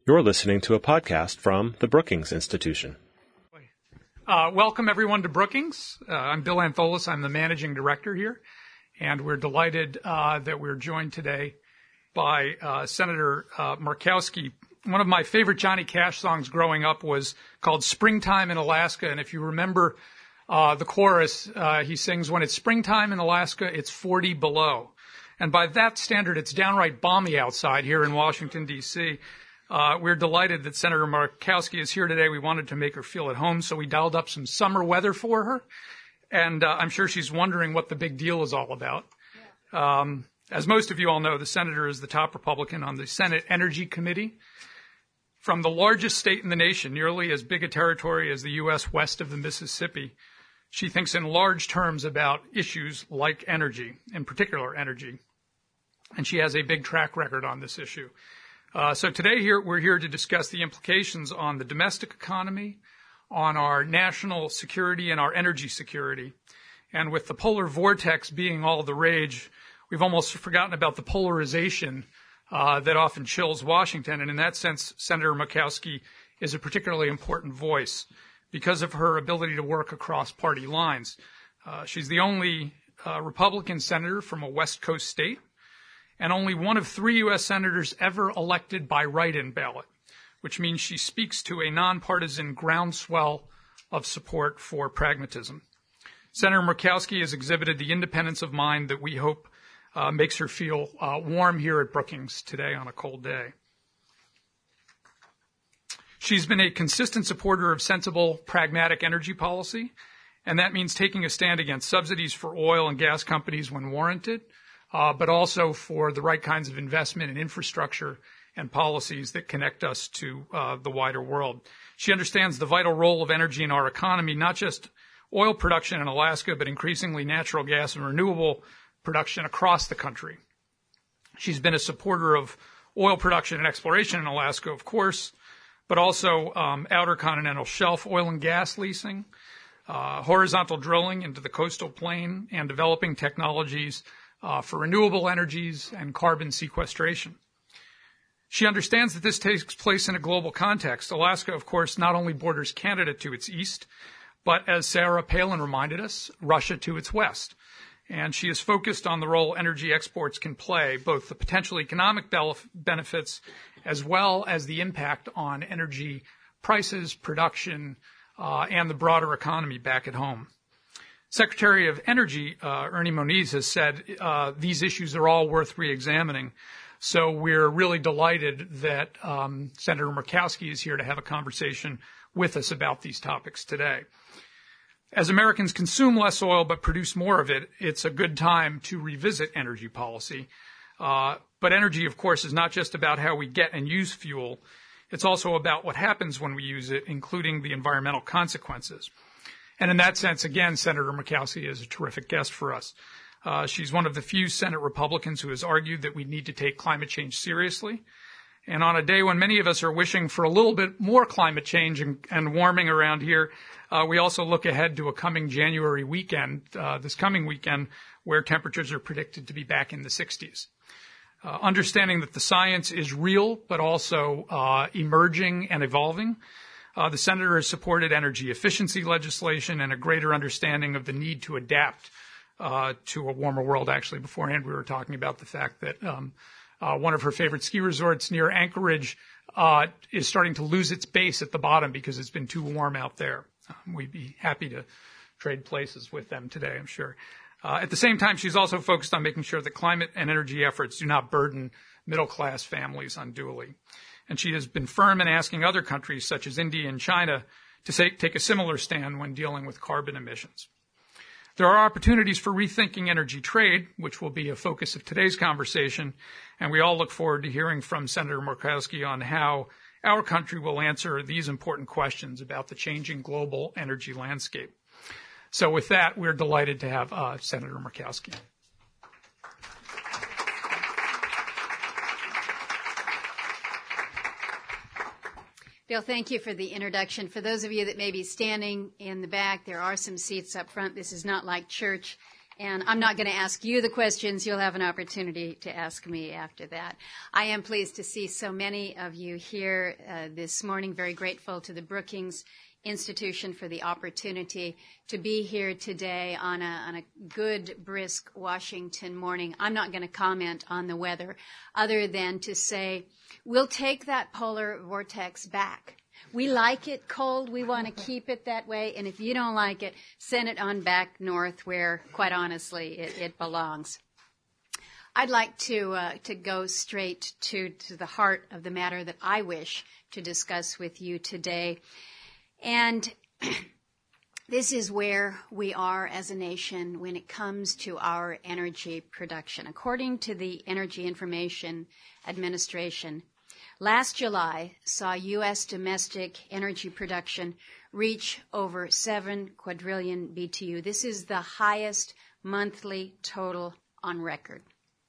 You're listening to a podcast from the Brookings Institution. Welcome, everyone, to Brookings. I'm Bill Antholis. I'm the managing director here, and we're delighted that we're joined today by Senator Murkowski. One of my favorite Johnny Cash songs growing up was called Springtime in Alaska, and if you remember the chorus, he sings, "When it's springtime in Alaska, it's 40 below." And by that standard, it's downright balmy outside here in Washington, D.C., we're delighted that Senator Murkowski is here today. We wanted to make her feel at home, so we dialed up some summer weather for her. And I'm sure she's wondering what the big deal is all about. As most of you all know, the senator is the top Republican on the Senate Energy Committee. From the largest state in the nation, nearly as big a territory as the U.S. west of the Mississippi, she thinks in large terms about issues like energy, in particular energy. And she has a big track record on this issue. So today we're here to discuss the implications on the domestic economy, on our national security and our energy security. And with the polar vortex being all the rage, we've almost forgotten about the polarization that often chills Washington. And in that sense, Senator Murkowski is a particularly important voice because of her ability to work across party lines. She's the only Republican senator from a West Coast state, and only one of 3 U.S. senators ever elected by write-in ballot, which means she speaks to a nonpartisan groundswell of support for pragmatism. Senator Murkowski has exhibited the independence of mind that we hope makes her feel warm here at Brookings today on a cold day. She's been a consistent supporter of sensible, pragmatic energy policy, and that means taking a stand against subsidies for oil and gas companies when warranted, but also for the right kinds of investment in infrastructure and policies that connect us to the wider world. She understands the vital role of energy in our economy, not just oil production in Alaska, but increasingly natural gas and renewable production across the country. She's been a supporter of oil production and exploration in Alaska, of course, but also outer continental shelf oil and gas leasing, horizontal drilling into the coastal plain, and developing technologies for renewable energies and carbon sequestration. She understands that this takes place in a global context. Alaska, of course, not only borders Canada to its east, but as Sarah Palin reminded us, Russia to its west. And she is focused on the role energy exports can play, both the potential economic benefits as well as the impact on energy prices, production, and the broader economy back at home. Secretary of Energy, Ernie Moniz, has said these issues are all worth re-examining. So we're really delighted that Senator Murkowski is here to have a conversation with us about these topics today. As Americans consume less oil but produce more of it, it's a good time to revisit energy policy. But energy, of course, is not just about how we get and use fuel. It's also about what happens when we use it, including the environmental consequences. And in that sense, again, Senator Murkowski is a terrific guest for us. She's one of the few Senate Republicans who has argued that we need to take climate change seriously. And on a day when many of us are wishing for a little bit more climate change and warming around here, we also look ahead to a coming January weekend, this coming weekend, where temperatures are predicted to be back in the 60s. Understanding that the science is real, but also emerging and evolving, the senator has supported energy efficiency legislation and a greater understanding of the need to adapt to a warmer world. Actually, beforehand, we were talking about the fact that one of her favorite ski resorts near Anchorage is starting to lose its base at the bottom because it's been too warm out there. We'd be happy to trade places with them today, I'm sure. At the same time, she's also focused on making sure that climate and energy efforts do not burden middle-class families unduly. And she has been firm in asking other countries, such as India and China, to take a similar stand when dealing with carbon emissions. There are opportunities for rethinking energy trade, which will be a focus of today's conversation, and we all look forward to hearing from Senator Murkowski on how our country will answer these important questions about the changing global energy landscape. So with that, we're delighted to have Senator Murkowski. Bill, thank you for the introduction. For those of you that may be standing in the back, there are some seats up front. This is not like church. And I'm not going to ask you the questions. You'll have an opportunity to ask me after that. I am pleased to see so many of you here this morning. Very grateful to the Brookings Institution for the opportunity to be here today on a good, brisk Washington morning. I'm not going to comment on the weather other than to say we'll take that polar vortex back. We like it cold. We want to keep it that way. And if you don't like it, send it on back north where, quite honestly, it belongs. I'd like to go straight to the heart of the matter that I wish to discuss with you today. And this is where we are as a nation when it comes to our energy production. According to the Energy Information Administration, last July saw U.S. domestic energy production reach over 7 quadrillion BTU. This is the highest monthly total on record.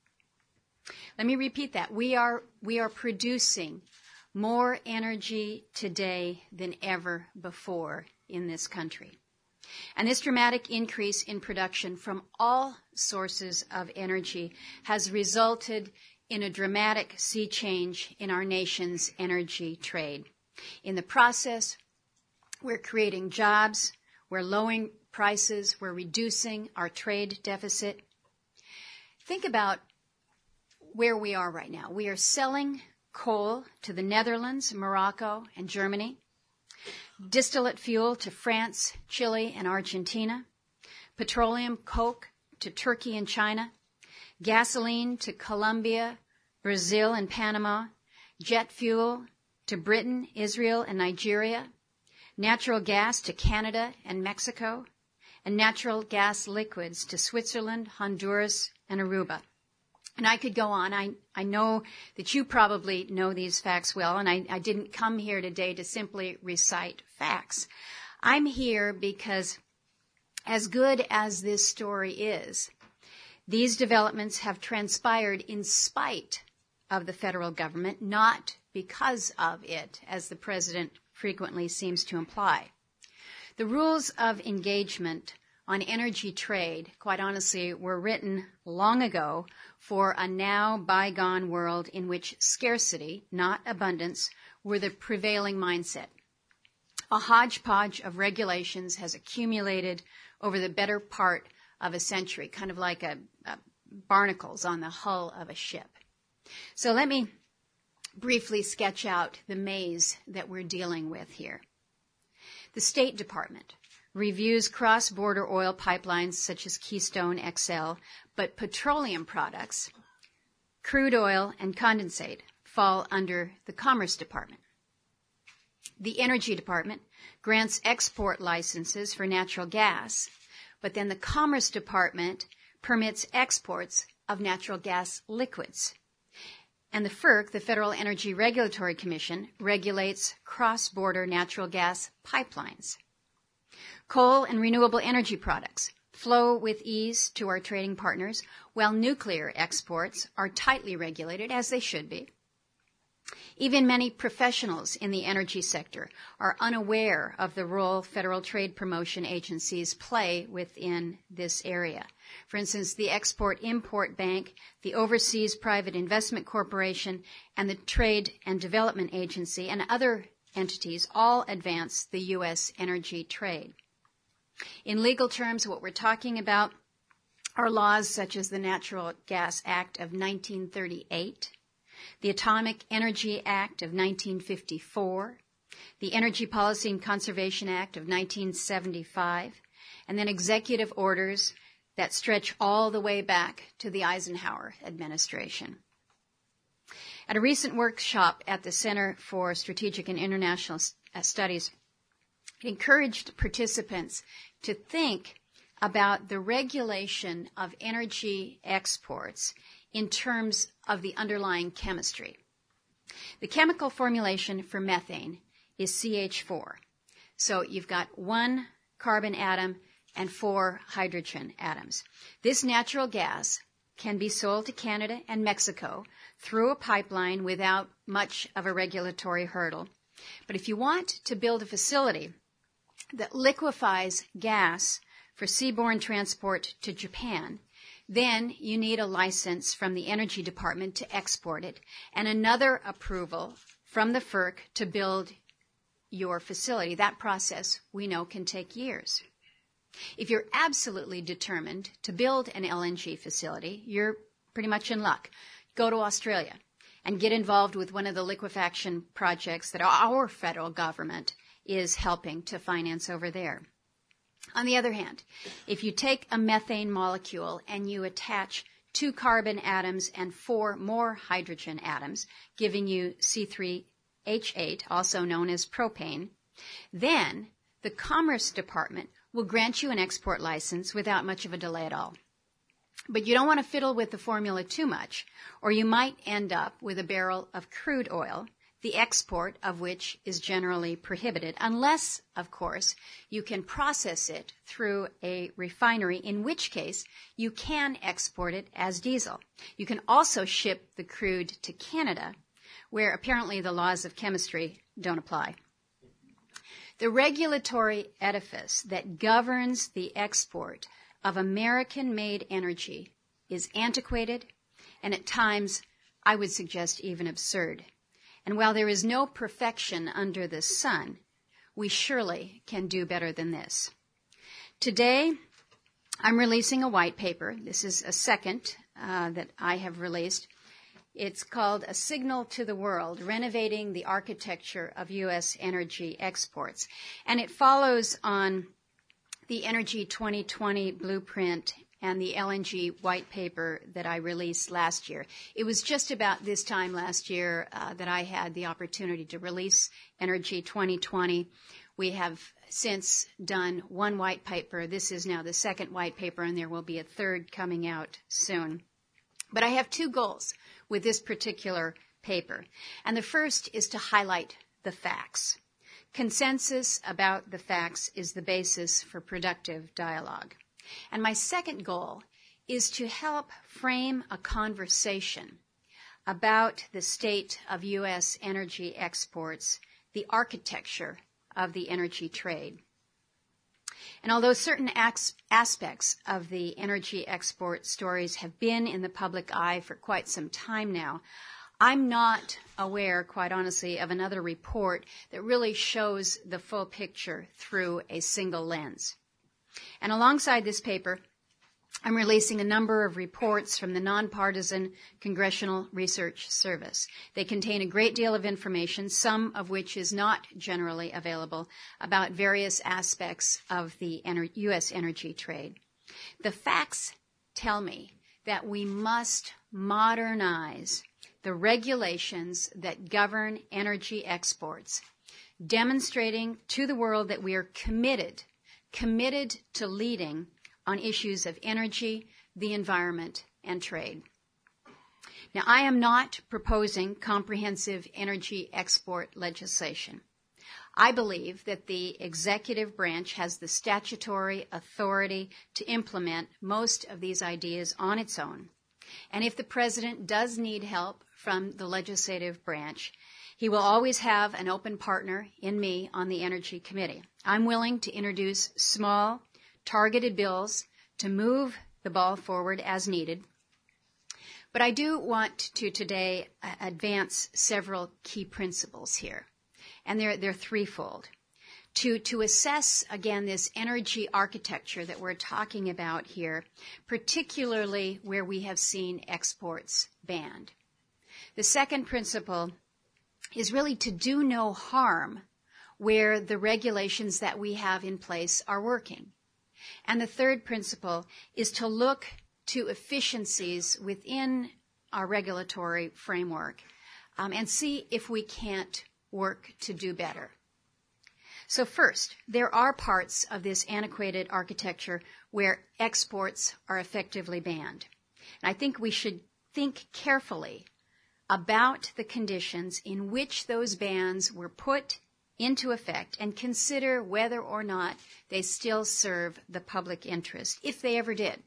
Let me repeat that. We are producing more energy today than ever before in this country. And this dramatic increase in production from all sources of energy has resulted in a dramatic sea change in our nation's energy trade. In the process, we're creating jobs, we're lowering prices, we're reducing our trade deficit. Think about where we are right now. We are selling coal to the Netherlands, Morocco, and Germany, distillate fuel to France, Chile, and Argentina, petroleum coke to Turkey and China, gasoline to Colombia, Brazil, and Panama, jet fuel to Britain, Israel, and Nigeria, natural gas to Canada and Mexico, and natural gas liquids to Switzerland, Honduras, and Aruba. And I could go on. I know that you probably know these facts well, and I didn't come here today to simply recite facts. I'm here because, as good as this story is, these developments have transpired in spite of the federal government, not because of it, as the president frequently seems to imply. The rules of engagement on energy trade, quite honestly, were written long ago for a now bygone world in which scarcity, not abundance, were the prevailing mindset. A hodgepodge of regulations has accumulated over the better part of a century, kind of like barnacles on the hull of a ship. So let me briefly sketch out the maze that we're dealing with here. The State Department reviews cross-border oil pipelines such as Keystone XL, but petroleum products, crude oil, and condensate fall under the Commerce Department. The Energy Department grants export licenses for natural gas, but then the Commerce Department permits exports of natural gas liquids. And the FERC, the Federal Energy Regulatory Commission, regulates cross-border natural gas pipelines. Coal and renewable energy products flow with ease to our trading partners, while nuclear exports are tightly regulated, as they should be. Even many professionals in the energy sector are unaware of the role federal trade promotion agencies play within this area. For instance, the Export-Import Bank, the Overseas Private Investment Corporation, and the Trade and Development Agency and other entities all advance the U.S. energy trade. In legal terms, what we're talking about are laws such as the Natural Gas Act of 1938, the Atomic Energy Act of 1954, the Energy Policy and Conservation Act of 1975, and then executive orders that stretch all the way back to the Eisenhower administration. At a recent workshop at the Center for Strategic and International Studies, it encouraged participants to think about the regulation of energy exports in terms of the underlying chemistry. The chemical formulation for methane is CH4. So you've got one carbon atom and 4 hydrogen atoms. This natural gas can be sold to Canada and Mexico through a pipeline without much of a regulatory hurdle. But if you want to build a facility that liquefies gas for seaborne transport to Japan, then you need a license from the Energy Department to export it and another approval from the FERC to build your facility. That process, we know, can take years. If you're absolutely determined to build an LNG facility, you're pretty much in luck. Go to Australia and get involved with one of the liquefaction projects that our federal government is helping to finance over there. On the other hand, if you take a methane molecule and you attach 2 carbon atoms and 4 more hydrogen atoms, giving you C3H8, also known as propane, then the Commerce Department will grant you an export license without much of a delay at all. But you don't want to fiddle with the formula too much, or you might end up with a barrel of crude oil, the export of which is generally prohibited, unless, of course, you can process it through a refinery, in which case you can export it as diesel. You can also ship the crude to Canada, where apparently the laws of chemistry don't apply. The regulatory edifice that governs the export of American-made energy is antiquated and at times, I would suggest, even absurd. And while there is no perfection under the sun, we surely can do better than this. Today, I'm releasing a white paper. This is a second that I have released. It's called A Signal to the World, Renovating the Architecture of U.S. Energy Exports. And it follows on the Energy 2020 blueprint and the LNG white paper that I released last year. It was just about this time last year that I had the opportunity to release Energy 2020. We have since done one white paper. This is now the second white paper, and there will be a third coming out soon. But I have 2 goals with this particular paper. And the first is to highlight the facts. Consensus about the facts is the basis for productive dialogue. And my second goal is to help frame a conversation about the state of U.S. energy exports, the architecture of the energy trade. And although certain aspects of the energy export stories have been in the public eye for quite some time now, I'm not aware, quite honestly, of another report that really shows the full picture through a single lens. And alongside this paper, I'm releasing a number of reports from the Nonpartisan Congressional Research Service. They contain a great deal of information, some of which is not generally available, about various aspects of the U.S. energy trade. The facts tell me that we must modernize the regulations that govern energy exports, demonstrating to the world that we are committed to leading on issues of energy, the environment, and trade. Now, I am not proposing comprehensive energy export legislation. I believe that the executive branch has the statutory authority to implement most of these ideas on its own. And if the president does need help from the legislative branch, he will always have an open partner in me on the Energy Committee. I'm willing to introduce small, targeted bills to move the ball forward as needed. But I do want to today advance several key principles here. And they're threefold. To assess, again, this energy architecture that we're talking about here, particularly where we have seen exports banned. The second principle is really to do no harm where the regulations that we have in place are working. And the third principle is to look to efficiencies within our regulatory framework and see if we can't work to do better. So first, there are parts of this antiquated architecture where exports are effectively banned. And I think we should think carefully about the conditions in which those bans were put into effect and consider whether or not they still serve the public interest, if they ever did.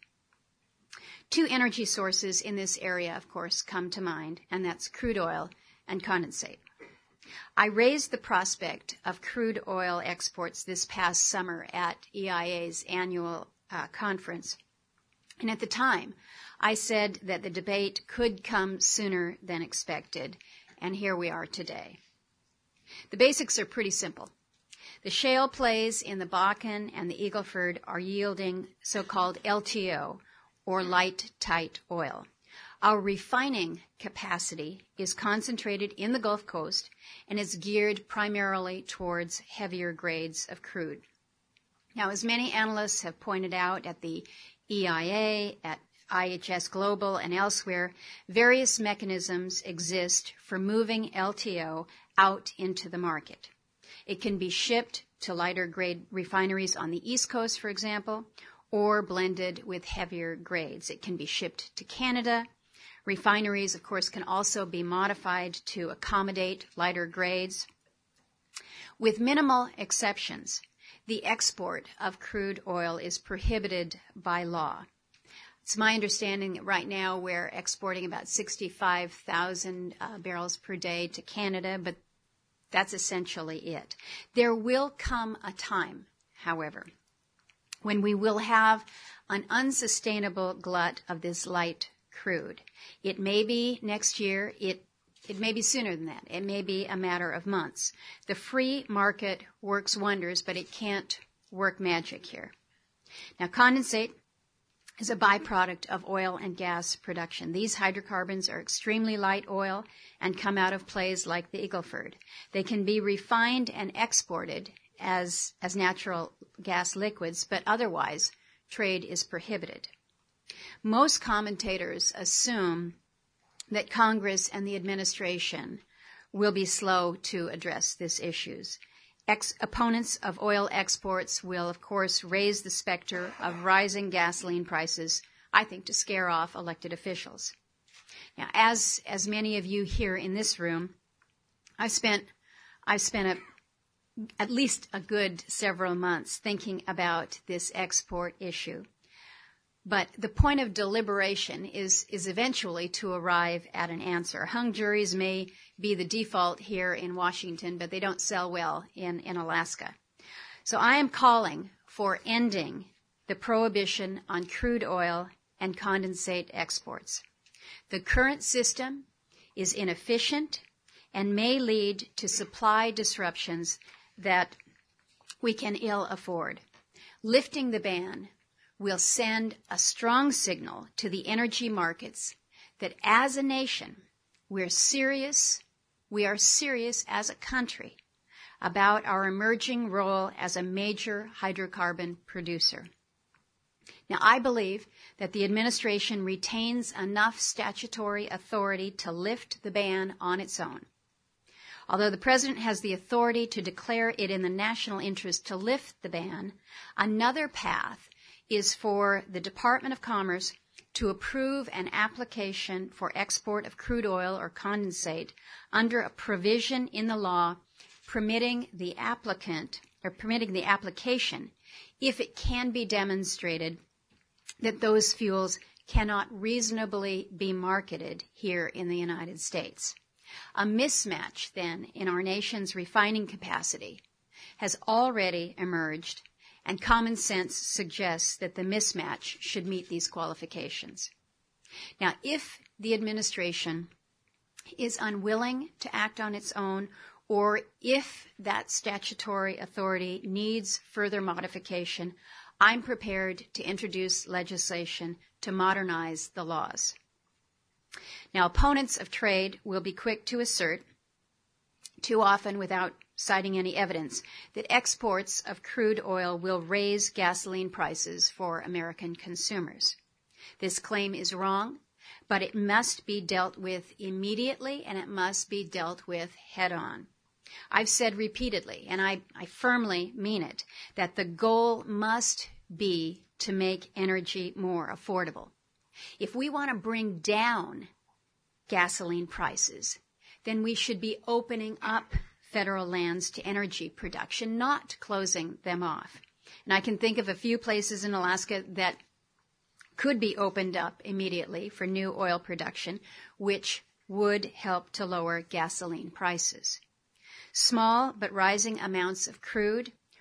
2 energy sources in this area, of course, come to mind, and that's crude oil and condensate. I raised the prospect of crude oil exports this past summer at EIA's annual conference. And at the time, I said that the debate could come sooner than expected, and here we are today. The basics are pretty simple. The shale plays in the Bakken and the Eagle Ford are yielding so-called LTO, or light tight oil. Our refining capacity is concentrated in the Gulf Coast and is geared primarily towards heavier grades of crude. Now, as many analysts have pointed out at the EIA, at IHS Global, and elsewhere, various mechanisms exist for moving LTO out into the market. It can be shipped to lighter grade refineries on the East Coast, for example, or blended with heavier grades. It can be shipped to Canada. Refineries, of course, can also be modified to accommodate lighter grades. With minimal exceptions, the export of crude oil is prohibited by law. It's my understanding that right now we're exporting about 65,000 barrels per day to Canada, but that's essentially it. There will come a time, however, when we will have an unsustainable glut of this light crude. It may be next year. It may be sooner than that. It may be a matter of months. The free market works wonders, but it can't work magic here. Now, condensate is a byproduct of oil and gas production. These hydrocarbons are extremely light oil and come out of plays like the Eagle Ford. They can be refined and exported as natural gas liquids, but otherwise trade is prohibited. Most commentators assume that Congress and the administration will be slow to address these issues. Opponents of oil exports will, of course, raise the specter of rising gasoline prices, I think, to scare off elected officials. Now, as many of you here in this room, I've spent at least a good several months thinking about this export issue. But the point of deliberation is eventually to arrive at an answer. Hung juries may be the default here in Washington, but they don't sell well in Alaska. So I am calling for ending the prohibition on crude oil and condensate exports. The current system is inefficient and may lead to supply disruptions that we can ill afford. Lifting the ban will send a strong signal to the energy markets that as a nation, we are serious as a country about our emerging role as a major hydrocarbon producer. Now, I believe that the administration retains enough statutory authority to lift the ban on its own. Although the president has the authority to declare it in the national interest to lift the ban, another path is for the Department of Commerce to approve an application for export of crude oil or condensate under a provision in the law permitting the application if it can be demonstrated that those fuels cannot reasonably be marketed here in the United States. A mismatch, then, in our nation's refining capacity has already emerged, and common sense suggests that the mismatch should meet these qualifications. Now, if the administration is unwilling to act on its own, or if that statutory authority needs further modification, I'm prepared to introduce legislation to modernize the laws. Now, opponents of trade will be quick to assert, too often without citing any evidence, that exports of crude oil will raise gasoline prices for American consumers. This claim is wrong, but it must be dealt with immediately and it must be dealt with head-on. I've said repeatedly, and I firmly mean it, that the goal must be to make energy more affordable. If we want to bring down gasoline prices, then we should be opening up federal lands to energy production, not closing them off. And I can think of a few places in Alaska that could be opened up immediately for new oil production, which would help to lower gasoline prices. Small but rising amounts of crude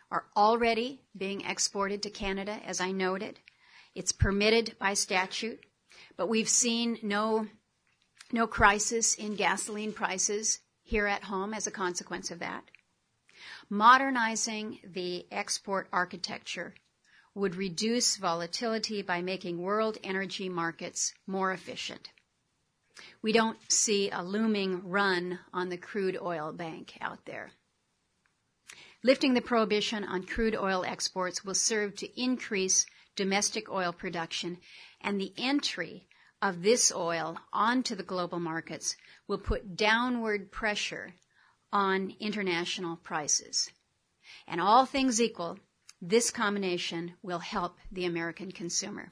are already being exported to Canada, as I noted. It's permitted by statute, but we've seen no crisis in gasoline prices here at home as a consequence of that. Modernizing the export architecture would reduce volatility by making world energy markets more efficient. We don't see a looming run on the crude oil bank out there. Lifting the prohibition on crude oil exports will serve to increase domestic oil production, and the entry of this oil onto the global markets will put downward pressure on international prices. And all things equal, this combination will help the American consumer.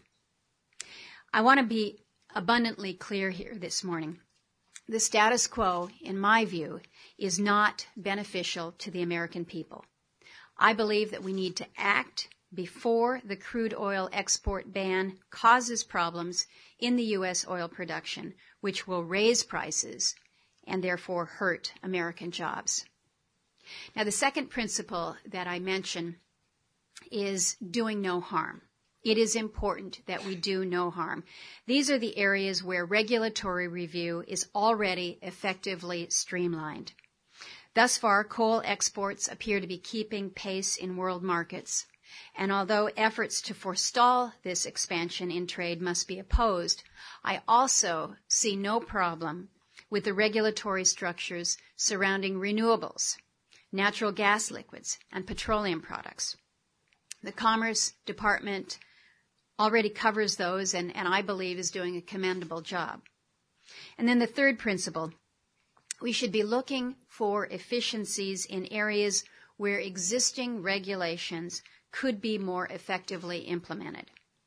I want to be abundantly clear here this morning. The status quo, in my view, is not beneficial to the American people. I believe that we need to act before the crude oil export ban causes problems in the U.S. oil production, which will raise prices and therefore hurt American jobs. Now, the second principle that I mention is doing no harm. It is important that we do no harm. These are the areas where regulatory review is already effectively streamlined. Thus far, coal exports appear to be keeping pace in world markets. And although efforts to forestall this expansion in trade must be opposed, I also see no problem with the regulatory structures surrounding renewables, natural gas liquids, and petroleum products. The Commerce Department already covers those and I believe is doing a commendable job. And then the third principle, we should be looking for efficiencies in areas where existing regulations could be more effectively implemented.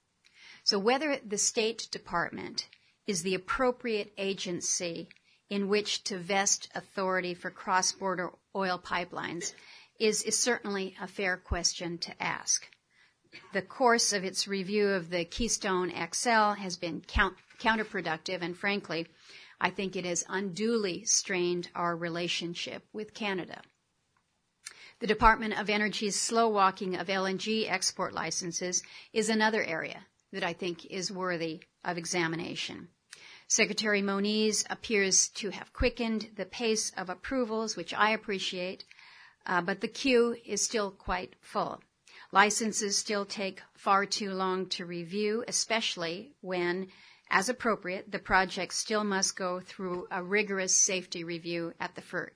So whether the State Department is the appropriate agency in which to vest authority for cross-border oil pipelines is certainly a fair question to ask. The course of its review of the Keystone XL has been counterproductive, and frankly, I think it has unduly strained our relationship with Canada. The Department of Energy's slow walking of LNG export licenses is another area that I think is worthy of examination. Secretary Moniz appears to have quickened the pace of approvals, which I appreciate, but the queue is still quite full. Licenses still take far too long to review, especially when, as appropriate, the project still must go through a rigorous safety review at the FERC.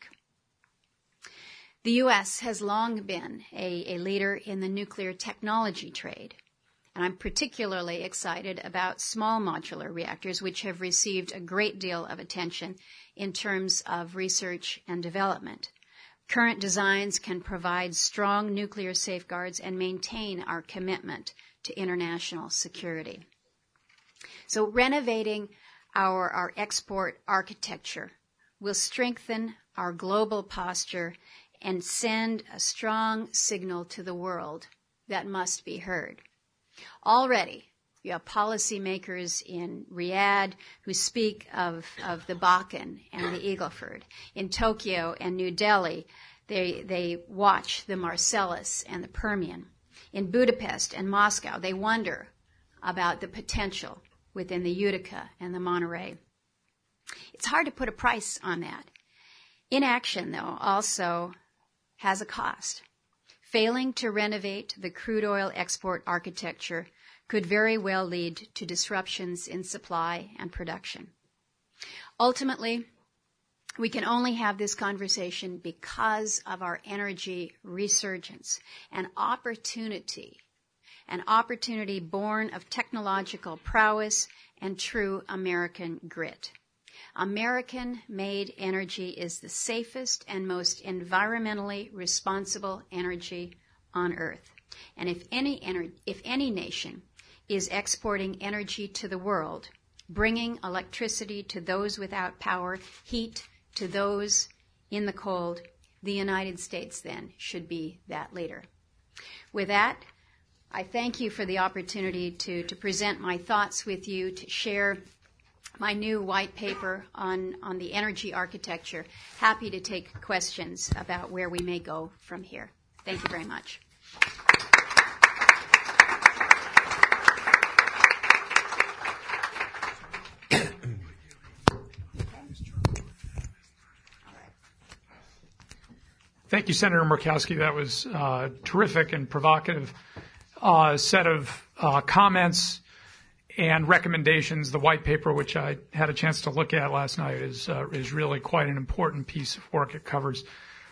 The U.S. has long been a leader in the nuclear technology trade, and I'm particularly excited about small modular reactors, which have received a great deal of attention in terms of research and development. Current designs can provide strong nuclear safeguards and maintain our commitment to international security. So renovating our export architecture will strengthen our global posture and send a strong signal to the world that must be heard. Already, you have policymakers in Riyadh who speak of the Bakken and the Eagle Ford. In Tokyo and New Delhi, they watch the Marcellus and the Permian. In Budapest and Moscow, they wonder about the potential within the Utica and the Monterey. It's hard to put a price on that. Inaction, though, also has a cost. Failing to renovate the crude oil export architecture could very well lead to disruptions in supply and production. Ultimately, we can only have this conversation because of our energy resurgence, an opportunity born of technological prowess and true American grit. American-made energy is the safest and most environmentally responsible energy on earth. And if any nation is exporting energy to the world, bringing electricity to those without power, heat to those in the cold, the United States then should be that leader. With that, I thank you for the opportunity to present my thoughts with you, to share my new white paper on the energy architecture. Happy to take questions about where we may go from here. Thank you very much. Thank you, Senator Murkowski. That was a terrific and provocative set of comments and recommendations. The white paper, which I had a chance to look at last night, is really quite an important piece of work. It covers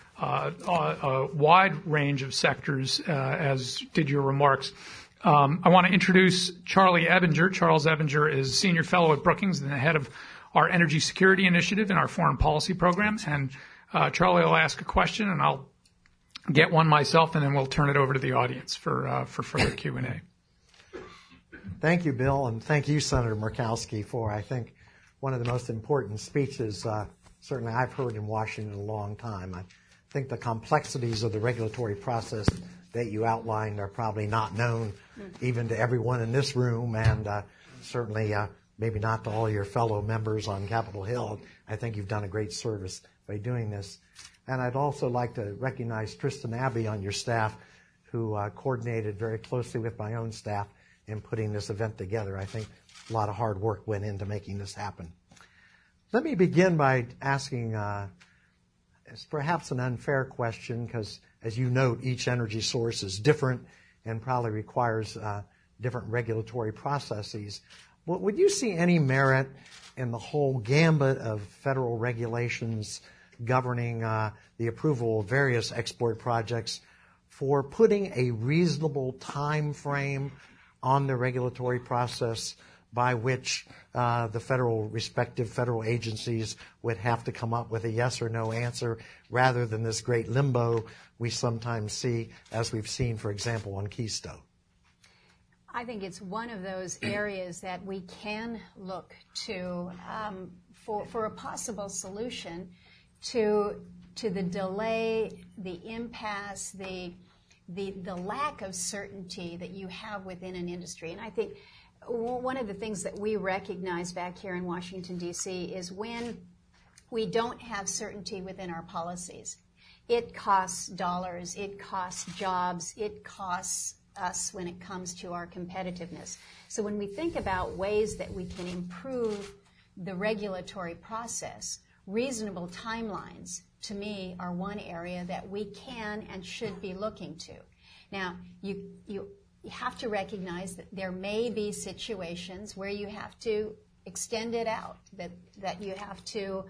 a wide range of sectors, as did your remarks. I want to introduce Charlie Ebinger. Charles Ebinger is Senior Fellow at Brookings and the head of our Energy Security Initiative in our foreign policy program. And Charlie will ask a question, and I'll get one myself, and then we'll turn it over to the audience for further Q&A. Thank you, Bill, and thank you, Senator Murkowski, for, I think, one of the most important speeches certainly I've heard in Washington in a long time. I think the complexities of the regulatory process that you outlined are probably not known even to everyone in this room, and certainly maybe not to all your fellow members on Capitol Hill. I think you've done a great service by doing this. And I'd also like to recognize Tristan Abbey on your staff, who coordinated very closely with my own staff in putting this event together. I think a lot of hard work went into making this happen. Let me begin by asking, it's perhaps an unfair question, because as you note, each energy source is different and probably requires different regulatory processes. Would you see any merit in the whole gambit of federal regulations governing the approval of various export projects for putting a reasonable time frame on the regulatory process by which the respective federal agencies would have to come up with a yes or no answer, rather than this great limbo we sometimes see, as we've seen, for example, on Keystone? I think it's one of those areas that we can look to for a possible solution to the delay, the impasse, the lack of certainty that you have within an industry. And I think one of the things that we recognize back here in Washington, D.C. is when we don't have certainty within our policies, it costs dollars, it costs jobs, it costs us when it comes to our competitiveness. So when we think about ways that we can improve the regulatory process, reasonable timelines, to me, are one area that we can and should be looking to. Now, you have to recognize that there may be situations where you have to extend it out, that you have to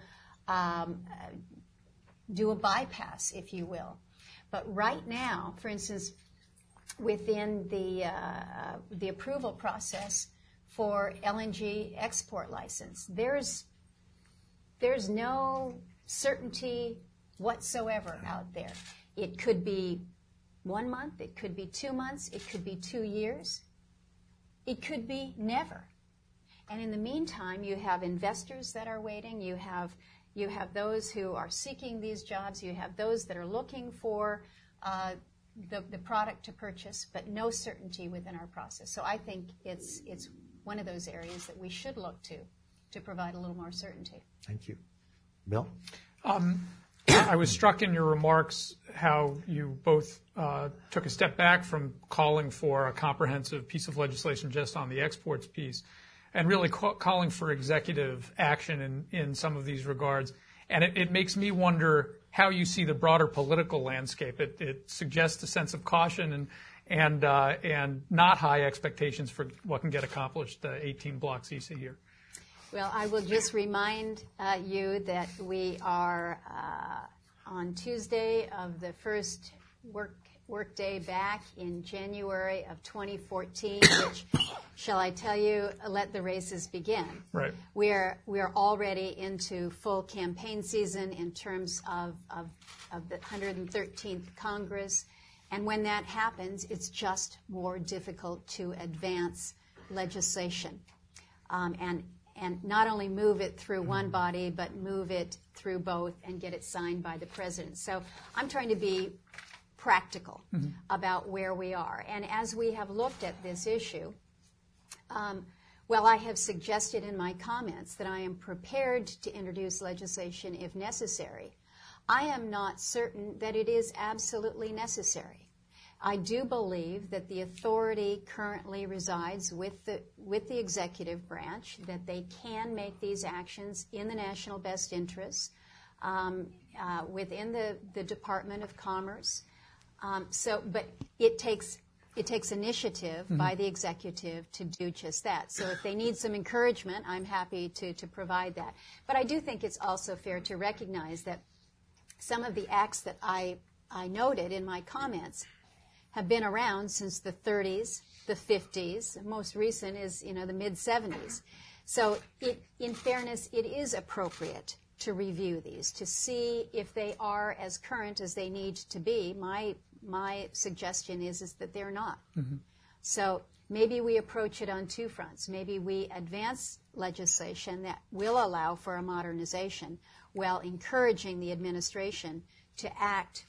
do a bypass, if you will. But right now, for instance, within the approval process for LNG export license, there's no certainty whatsoever out there. It could be 1 month, it could be 2 months, it could be 2 years, it could be never. And in the meantime, you have investors that are waiting, you have those who are seeking these jobs, you have those that are looking for the product to purchase, but no certainty within our process. So I think it's one of those areas that we should look to provide a little more certainty. Thank you. Bill? I was struck in your remarks how you both took a step back from calling for a comprehensive piece of legislation just on the exports piece and really calling for executive action in some of these regards. And it makes me wonder how you see the broader political landscape. It suggests a sense of caution and not high expectations for what can get accomplished 18 blocks east of here. Well, I will just remind you that we are on Tuesday of the first work day back in January of 2014, which, shall I tell you, let the races begin. Right. We are already into full campaign season in terms of the 113th Congress, and when that happens, it's just more difficult to advance legislation. And not only move it through one body, but move it through both and get it signed by the president. So I'm trying to be practical about where we are. And as we have looked at this issue, I have suggested in my comments that I am prepared to introduce legislation if necessary. I am not certain that it is absolutely necessary. I do believe that the authority currently resides with the executive branch, that they can make these actions in the national best interests within the Department of Commerce. But it takes initiative by the executive to do just that. So if they need some encouragement, I'm happy to provide that. But I do think it's also fair to recognize that some of the acts that I noted in my comments have been around since the 30s, the 50s. Most recent is, the mid-70s. So in fairness, it is appropriate to review these, to see if they are as current as they need to be. My suggestion is that they're not. Mm-hmm. So maybe we approach it on two fronts. Maybe we advance legislation that will allow for a modernization while encouraging the administration to act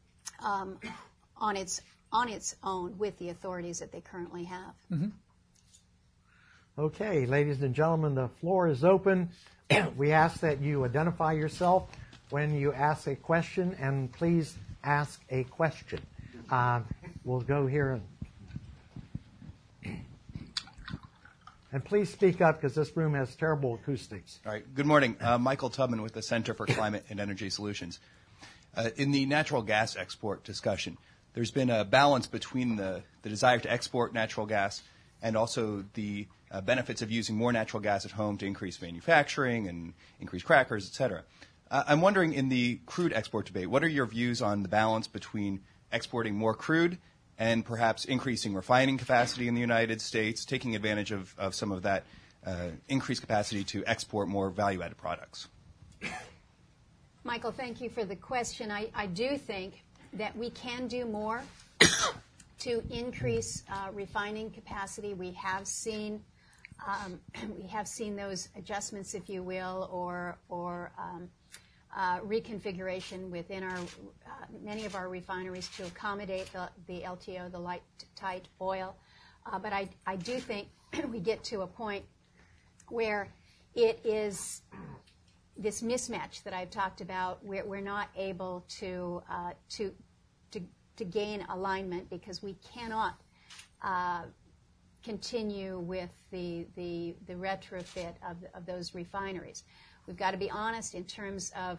on its own with the authorities that they currently have. Mm-hmm. Okay, ladies and gentlemen, the floor is open. We ask that you identify yourself when you ask a question, and please ask a question. We'll go here. And please speak up because this room has terrible acoustics. All right. Good morning. Michael Tubman with the Center for Climate and Energy Solutions. In the natural gas export discussion, there's been a balance between the desire to export natural gas and also the benefits of using more natural gas at home to increase manufacturing and increase crackers, et cetera. I'm wondering, in the crude export debate, what are your views on the balance between exporting more crude and perhaps increasing refining capacity in the United States, taking advantage of some of that increased capacity to export more value-added products? Michael, thank you for the question. I do think that we can do more to increase refining capacity. We have seen those adjustments, if you will, or reconfiguration within many of our refineries to accommodate the LTO, the light tight oil. But I do think we get to a point where it is this mismatch that I've talked about, where we're not able to gain alignment because we cannot continue with the retrofit of those refineries. We've got to be honest in terms of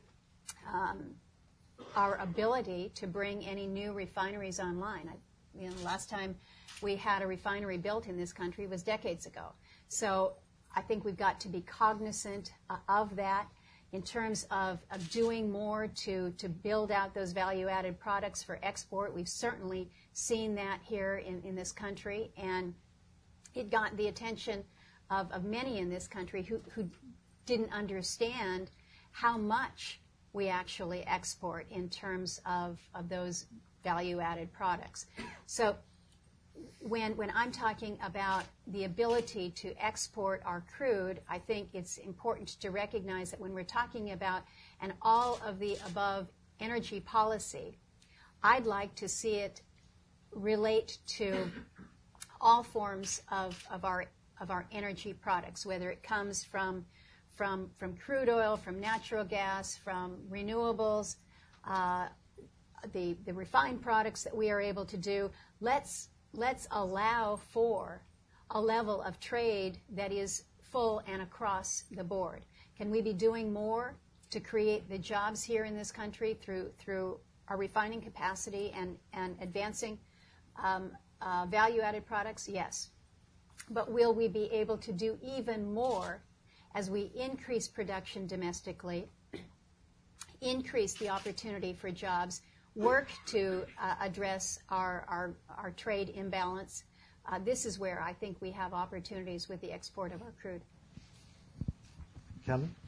our ability to bring any new refineries online. The last time we had a refinery built in this country was decades ago. So I think we've got to be cognizant of that in terms of doing more to build out those value-added products for export. We've certainly seen that here in this country, and it got the attention of many in this country who didn't understand how much we actually export in terms of those value-added products. So when I'm talking about the ability to export our crude, I think it's important to recognize that when we're talking about an all-of-the-above energy policy, I'd like to see it relate to all forms of our energy products, whether it comes from crude oil, from natural gas, from renewables, the refined products that we are able to do. Let's allow for a level of trade that is full and across the board. Can we be doing more to create the jobs here in this country through our refining capacity and advancing value-added products? Yes. But will we be able to do even more as we increase production domestically, increase the opportunity for jobs, work to address our trade imbalance? This is where I think we have opportunities with the export of our crude. Kevin?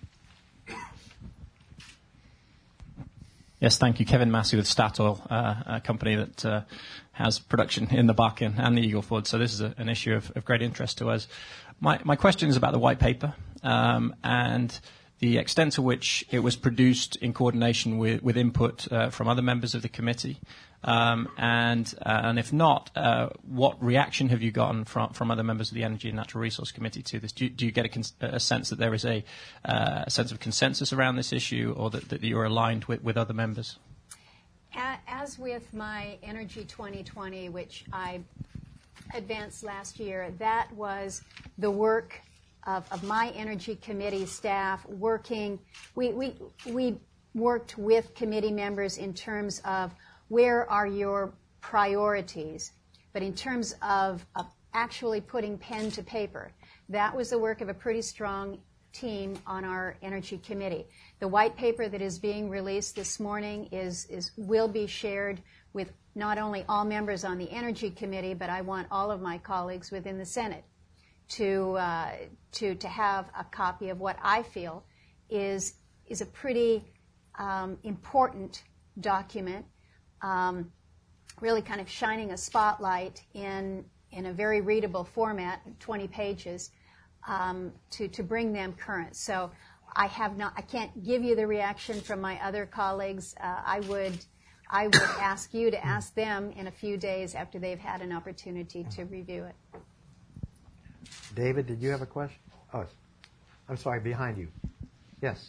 Yes, thank you. Kevin Massey with Statoil, a company that has production in the Bakken and the Eagle Ford. So this is an issue of great interest to us. My question is about the white paper and the extent to which it was produced in coordination with input from other members of the committee. And if not, what reaction have you gotten from other members of the Energy and Natural Resource Committee to this? Do you get a sense that there is a sense of consensus around this issue, or that you're aligned with other members? as with my Energy 2020, which I advanced last year, that was the work of my Energy Committee staff working. We worked with committee members in terms of where are your priorities, but in terms of actually putting pen to paper, that was the work of a pretty strong team on our Energy Committee. The white paper that is being released this morning will be shared with not only all members on the Energy Committee, but I want all of my colleagues within the Senate to have a copy of what I feel is a pretty important document, really kind of shining a spotlight in a very readable format, 20 pages, to bring them current. So I can't give you the reaction from my other colleagues. I would ask you to ask them in a few days after they've had an opportunity to review it. David, did you have a question? Oh, I'm sorry, behind you. Yes.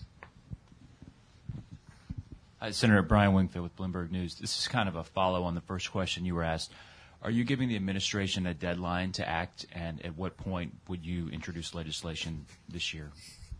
Senator Brian Wingfield with Bloomberg News. This is kind of a follow on the first question you were asked. Are you giving the administration a deadline to act, and at what point would you introduce legislation this year?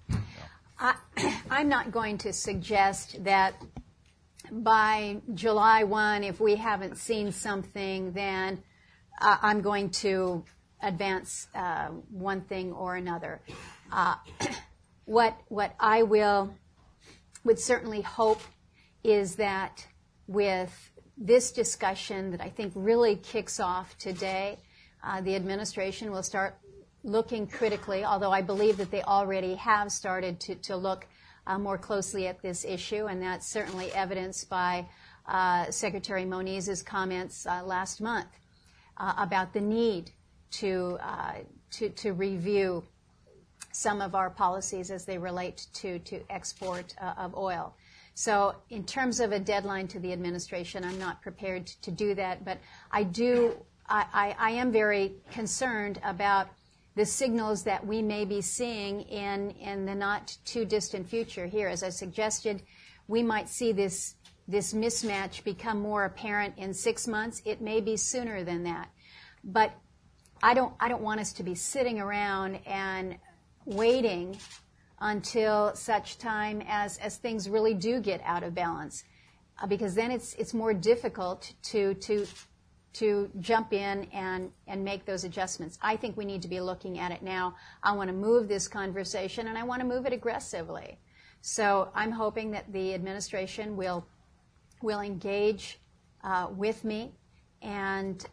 I'm not going to suggest that by July 1, if we haven't seen something, then I'm going to advance one thing or another. What I would certainly hope is that with this discussion that I think really kicks off today, the administration will start looking critically, although I believe that they already have started to look more closely at this issue, and that's certainly evidenced by Secretary Moniz's comments last month about the need to review some of our policies as they relate to export of oil. So in terms of a deadline to the administration, I'm not prepared to do that, but I am very concerned about the signals that we may be seeing in the not too distant future here. As I suggested, we might see this mismatch become more apparent in 6 months. It may be sooner than that. But I don't want us to be sitting around and waiting until such time as things really do get out of balance, because then it's more difficult to jump in and make those adjustments. I think we need to be looking at it now. I want to move this conversation, and I want to move it aggressively. So I'm hoping that the administration will engage with me and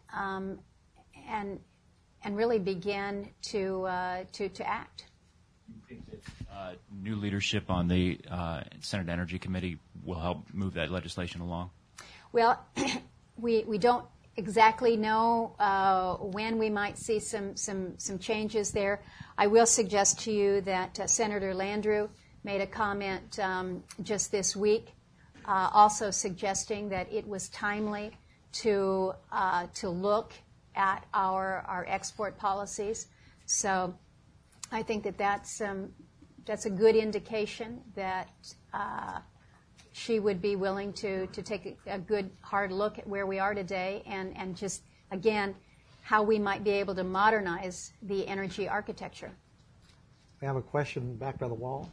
really begin to act. Do you think that new leadership on the Senate Energy Committee will help move that legislation along? Well, we don't exactly know when we might see some changes there. I will suggest to you that Senator Landrieu made a comment just this week, also suggesting that it was timely to look at our export policies. So I think that's a good indication that she would be willing to take a good hard look at where we are today and just, again, how we might be able to modernize the energy architecture. We have a question back by the wall.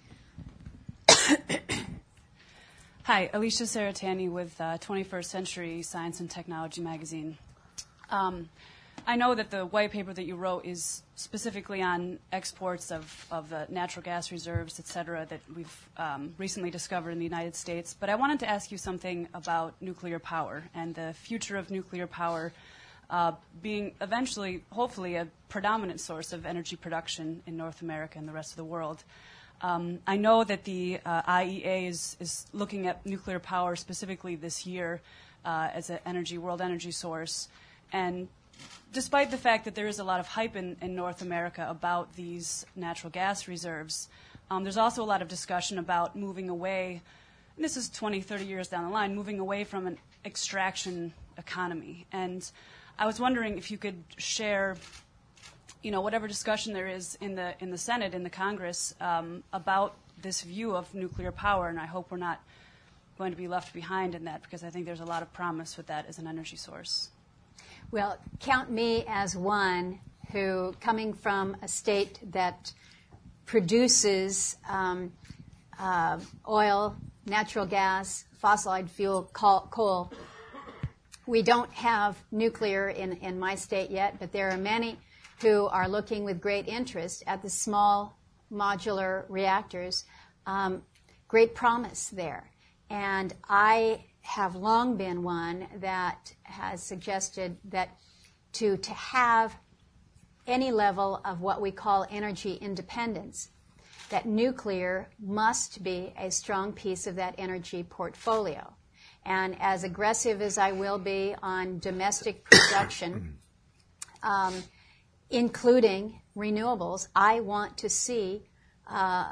Hi, Alicia Saratani with 21st Century Science and Technology magazine. I know that the white paper that you wrote is specifically on exports of the natural gas reserves, et cetera, that we've recently discovered in the United States. But I wanted to ask you something about nuclear power and the future of nuclear power being eventually, hopefully, a predominant source of energy production in North America and the rest of the world. I know that the IEA is looking at nuclear power specifically this year as an world energy source. And despite the fact that there is a lot of hype in North America about these natural gas reserves, there's also a lot of discussion about moving away, and this is 20, 30 years down the line, moving away from an extraction economy. And I was wondering if you could share, whatever discussion there is in the Senate, in the Congress, about this view of nuclear power, and I hope we're not going to be left behind in that? Because I think there's a lot of promise with that as an energy source. Well, count me as one who, coming from a state that produces oil, natural gas, fossilized fuel, coal. We don't have nuclear in my state yet, but there are many who are looking with great interest at the small modular reactors. Great promise there. And I have long been one that has suggested that to have any level of what we call energy independence, that nuclear must be a strong piece of that energy portfolio. And as aggressive as I will be on domestic production, including renewables, I want to see an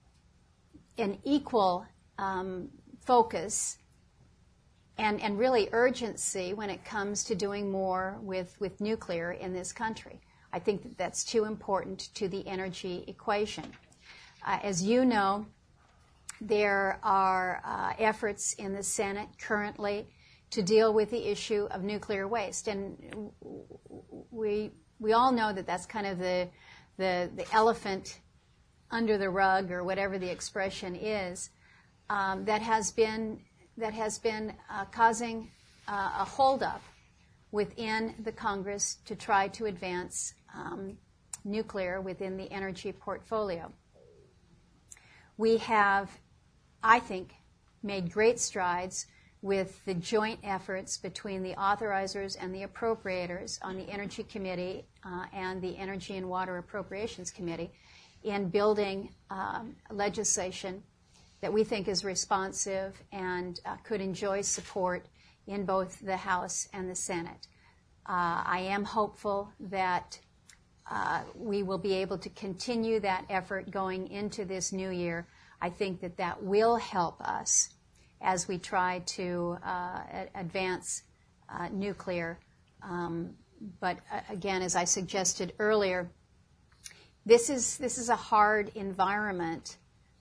equal focus and really urgency when it comes to doing more with nuclear in this country. I think that that's too important to the energy equation. As you know, there are efforts in the Senate currently to deal with the issue of nuclear waste, and we all know that that's kind of the elephant under the rug, or whatever the expression is, that has been causing a holdup within the Congress to try to advance nuclear within the energy portfolio. We have, I think, made great strides with the joint efforts between the authorizers and the appropriators on the Energy Committee and the Energy and Water Appropriations Committee in building legislation that we think is responsive and could enjoy support in both the House and the Senate. I am hopeful that we will be able to continue that effort going into this new year. I think that that will help us as we try to advance nuclear. But again, as I suggested earlier, this is a hard environment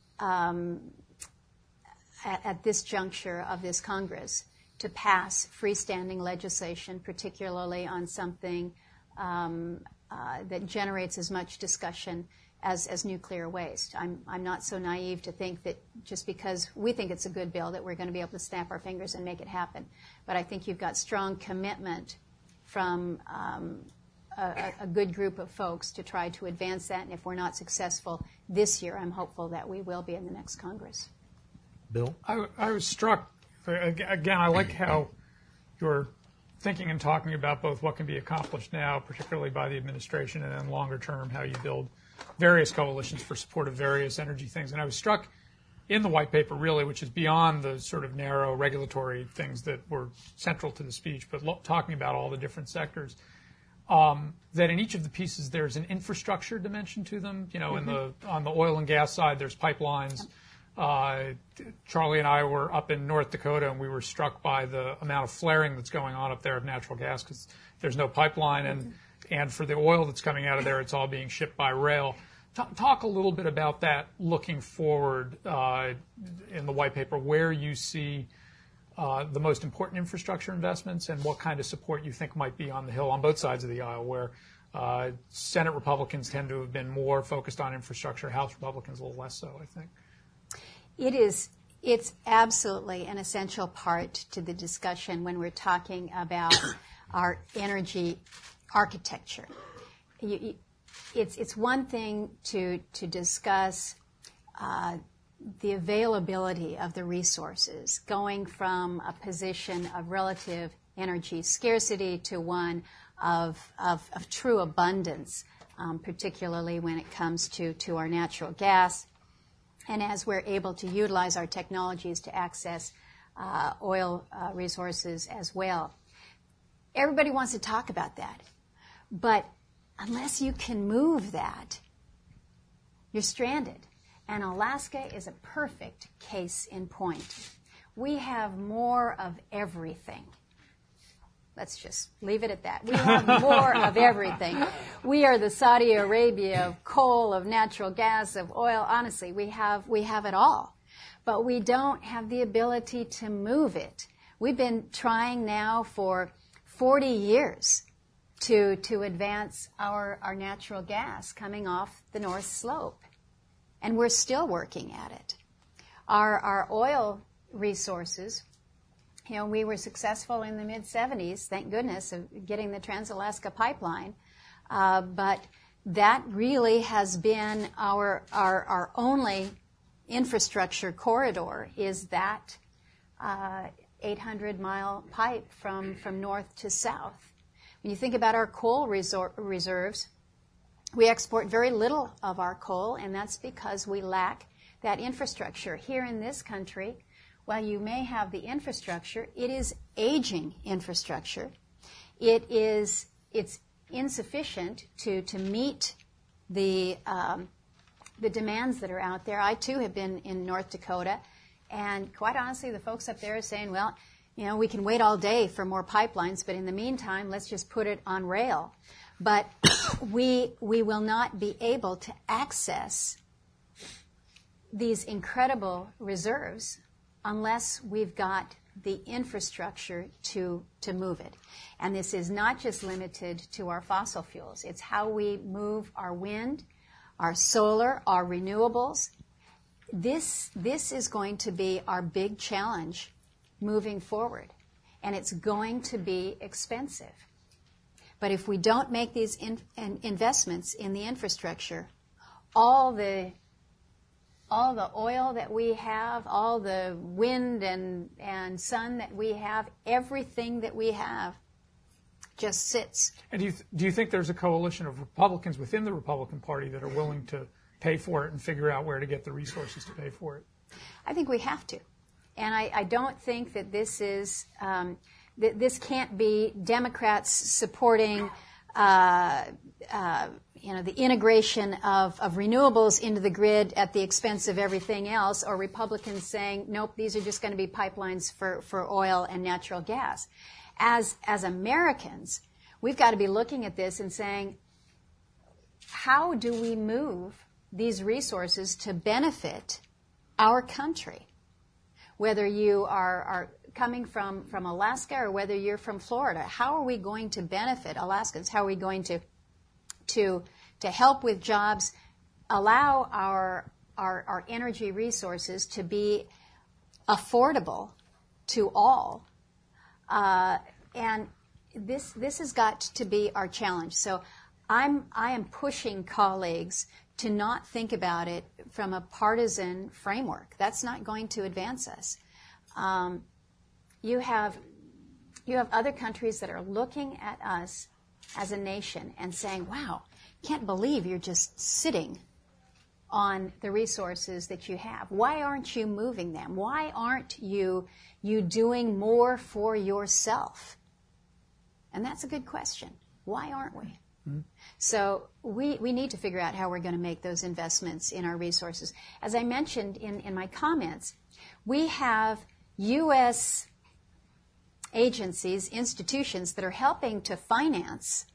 at this juncture of this Congress to pass freestanding legislation, particularly on something that generates as much discussion as nuclear waste. I'm not so naive to think that just because we think it's a good bill that we're going to be able to snap our fingers and make it happen. But I think you've got strong commitment from a good group of folks to try to advance that. And if we're not successful this year, I'm hopeful that we will be in the next Congress. Bill? I was struck, again, I like how you're thinking and talking about both what can be accomplished now, particularly by the administration, and then longer term, how you build various coalitions for support of various energy things. And I was struck in the white paper, really, which is beyond the sort of narrow regulatory things that were central to the speech, but talking about all the different sectors, that in each of the pieces there's an infrastructure dimension to them. You know, on the oil and gas side, there's pipelines. Charlie and I were up in North Dakota, and we were struck by the amount of flaring that's going on up there of natural gas because there's no pipeline, and for the oil that's coming out of there, it's all being shipped by rail. Talk a little bit about that looking forward in the white paper, where you see the most important infrastructure investments and what kind of support you think might be on the Hill on both sides of the aisle, where Senate Republicans tend to have been more focused on infrastructure, House Republicans a little less so, I think. It's absolutely an essential part to the discussion when we're talking about our energy architecture. It's one thing to discuss the availability of the resources, going from a position of relative energy scarcity to one of true abundance, particularly when it comes to our natural gas. And as we're able to utilize our technologies to access oil resources as well. Everybody wants to talk about that. But unless you can move that, you're stranded. And Alaska is a perfect case in point. We have more of everything. Let's just leave it at that. We have more of everything. We are the Saudi Arabia of coal, of natural gas, of oil. Honestly, we have it all. but we don't have the ability to move it. We've been trying now for 40 years to advance our natural gas coming off the North Slope, and we're still working at it. Our oil resources, we were successful in the mid-'70s, thank goodness, of getting the Trans-Alaska Pipeline, but that really has been our only infrastructure corridor, is that 800-mile pipe from north to south. When you think about our coal reserves, we export very little of our coal, and that's because we lack that infrastructure. Here in this country, while you may have the infrastructure, it is aging infrastructure. It's insufficient to meet the demands that are out there. I too have been in North Dakota, and quite honestly, the folks up there are saying, well, we can wait all day for more pipelines, but in the meantime, let's just put it on rail. But we will not be able to access these incredible reserves unless we've got the infrastructure to move it. And this is not just limited to our fossil fuels. It's how we move our wind, our solar, our renewables. This is going to be our big challenge moving forward, and it's going to be expensive. But if we don't make these investments in the infrastructure, all the oil that we have, all the wind and sun that we have, everything that we have just sits. And do you think there's a coalition of Republicans within the Republican Party that are willing to pay for it and figure out where to get the resources to pay for it? I think we have to. And I don't think that this is this can't be Democrats supporting the integration of renewables into the grid at the expense of everything else, or Republicans saying, nope, these are just going to be pipelines for oil and natural gas. As Americans, we've got to be looking at this and saying, how do we move these resources to benefit our country? Whether you are coming from Alaska or whether you're from Florida, how are we going to benefit Alaskans? How are we going to help with jobs, allow our energy resources to be affordable to all? And this has got to be our challenge. So I am pushing colleagues to not think about it from a partisan framework. That's not going to advance us. You have other countries that are looking at us as a nation and saying, wow, can't believe you're just sitting on the resources that you have. Why aren't you moving them? Why aren't you doing more for yourself? And that's a good question. Why aren't we? Mm-hmm. So we need to figure out how we're going to make those investments in our resources. As I mentioned in my comments, we have U.S. agencies, institutions that are helping to finance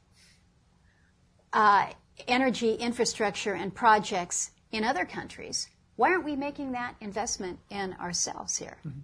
energy infrastructure and projects in other countries. Why aren't we making that investment in ourselves here? Mm-hmm.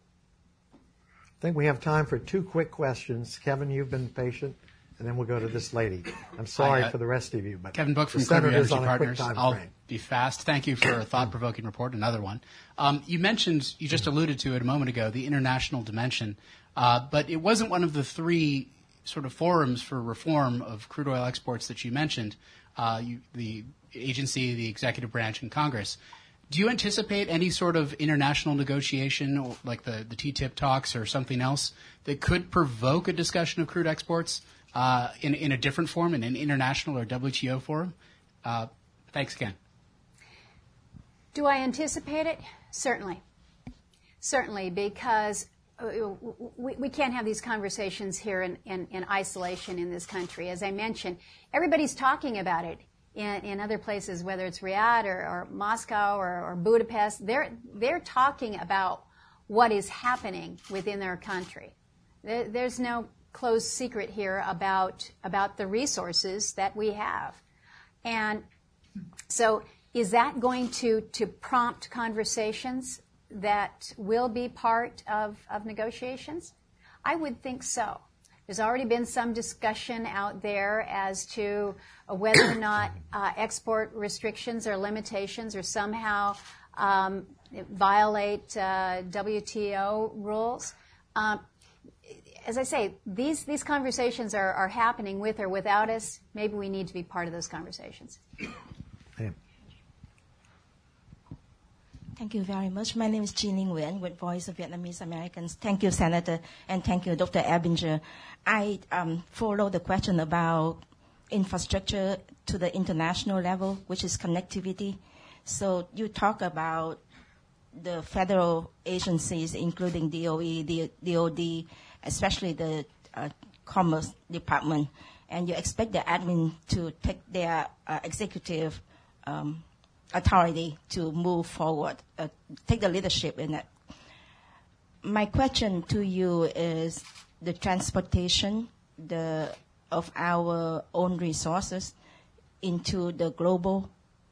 I think we have time for two quick questions. Kevin, you've been patient, and then we'll go to this lady. I'm sorry for the rest of you, but Kevin Book from Clearview Energy Partners. I'll be fast. Thank you for a thought-provoking report. Another one. You just alluded to it a moment ago, the international dimension, but it wasn't one of the three sort of forums for reform of crude oil exports that you mentioned, the agency, the executive branch, and Congress. Do you anticipate any sort of international negotiation, like the TTIP talks or something else, that could provoke a discussion of crude exports in a different form, in an international or WTO forum? Thanks again. Do I anticipate it? Certainly. Certainly, because we can't have these conversations here in isolation in this country. As I mentioned, everybody's talking about it in other places, whether it's Riyadh or Moscow or Budapest. They're talking about what is happening within their country. There's no closed secret here about the resources that we have. And so is that going to prompt conversations? that will be part of negotiations? I would think so. There's already been some discussion out there as to whether or not export restrictions or limitations or somehow violate WTO rules. As I say, these conversations are happening with or without us. Maybe we need to be part of those conversations. Thank you very much. My name is Jean Nguyen with Voice of Vietnamese Americans. Thank you, Senator, and thank you, Dr. Ebinger. I follow the question about infrastructure to the international level, which is connectivity. So you talk about the federal agencies, including DOE, DOD, especially the Commerce Department, and you expect the admin to take their executive authority to move forward, take the leadership in it. My question to you is the transportation of our own resources into the global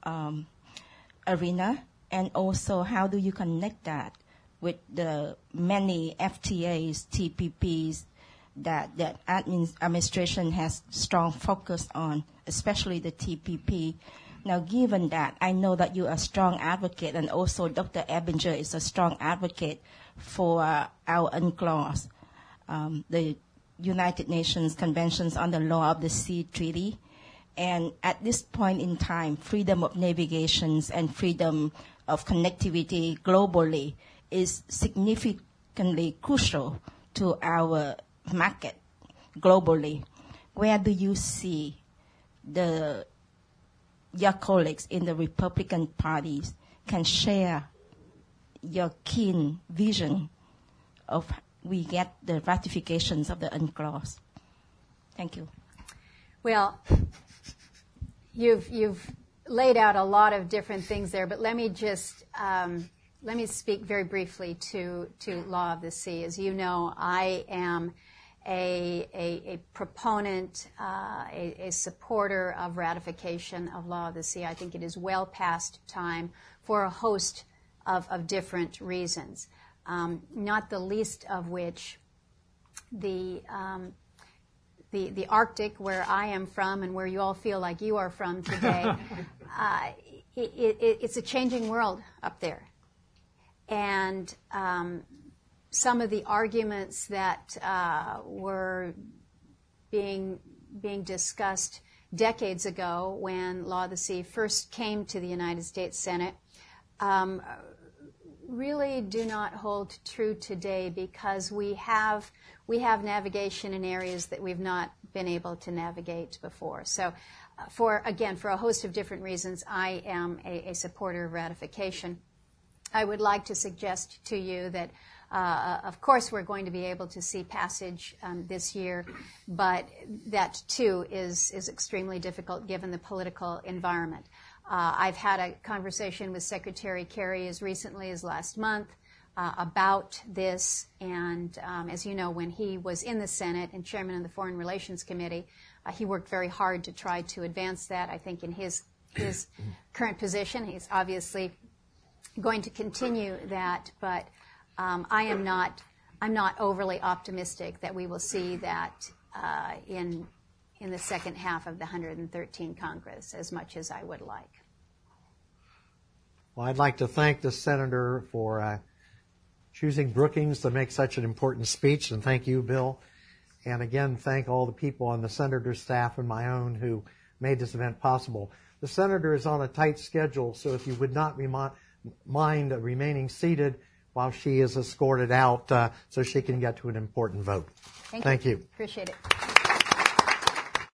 arena, and also how do you connect that with the many FTAs, TPPs that the administration has strong focus on, especially the TPP. Now, given that, I know that you are a strong advocate, and also Dr. Ebinger is a strong advocate for our UNCLOS, the United Nations Conventions on the Law of the Sea Treaty. And at this point in time, freedom of navigation and freedom of connectivity globally is significantly crucial to our market globally. Where do you see your colleagues in the Republican parties can share your keen vision of we get the ratifications of the UNCLOS? Thank you. Well, you've laid out a lot of different things there, but let me just let me speak very briefly to Law of the Sea. As you know, I am a proponent, a supporter of ratification of Law of the Sea. I think it is well past time for a host of different reasons, not the least of which the Arctic, where I am from and where you all feel like you are from today, it's a changing world up there. And some of the arguments that were being discussed decades ago when Law of the Sea first came to the United States Senate really do not hold true today, because we have navigation in areas that we've not been able to navigate before. So for a host of different reasons, I am a supporter of ratification. I would like to suggest to you that of course we're going to be able to see passage this year, but that too is extremely difficult given the political environment. I've had a conversation with Secretary Kerry as recently as last month about this, and as you know, when he was in the Senate and chairman of the Foreign Relations Committee, he worked very hard to try to advance that. I think in his current position, he's obviously going to continue that, but I'm not overly optimistic that we will see that in the second half of the 113 Congress as much as I would like. Well, I'd like to thank the Senator for choosing Brookings to make such an important speech, and thank you, Bill. And again, thank all the people on the Senator's staff and my own who made this event possible. The Senator is on a tight schedule, so if you would not mind remaining seated while she is escorted out so she can get to an important vote. Thank you. Thank you. Appreciate it.